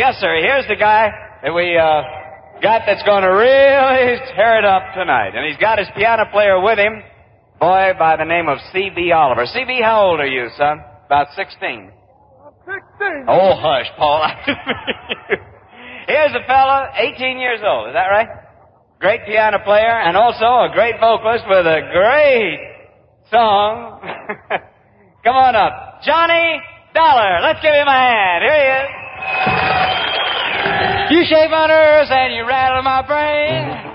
Yes, sir. Here's the guy that we got that's going to really tear it up tonight. And he's got his piano player with him, boy by the name of C.B. Oliver. C.B., how old are you, son? About 16. 16. Oh, hush, Paul. Here's a fella, 18 years old. Is that right? Great piano player and also a great vocalist with a great song. Come on up. Johnny Dollar. Let's give him a hand. Here he is. You shave on earth and you rattle my brain.